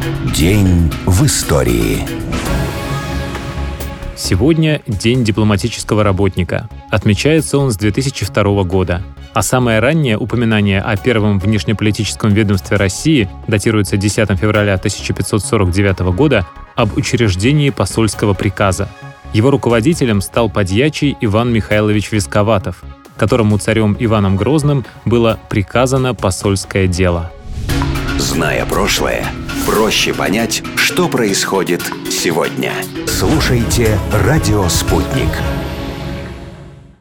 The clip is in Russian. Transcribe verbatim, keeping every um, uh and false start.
День в истории. Сегодня День дипломатического работника. Отмечается он с две тысячи второго года. А самое раннее упоминание о первом внешнеполитическом ведомстве России датируется десятого февраля тысяча пятьсот сорок девятого года об учреждении посольского приказа. Его руководителем стал подьячий Иван Михайлович Висковатов, которому царем Иваном Грозным было приказано посольское дело. Зная прошлое, проще понять, что происходит сегодня. Слушайте «Радио Спутник».